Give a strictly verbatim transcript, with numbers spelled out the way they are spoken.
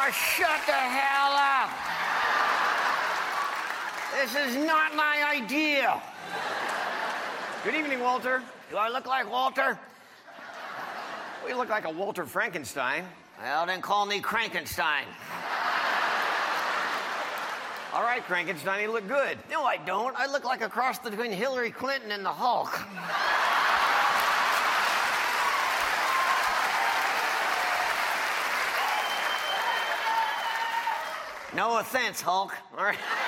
Oh, shut the hell up. This is not my idea. Good evening, Walter. Do I look like Walter? Well, you look like a Walter Frankenstein. Well, then call me Crankenstein. All right, Crankenstein, you look good. No, I don't. I look like a cross between Hillary Clinton and the Hulk. No offense, Hulk. All right.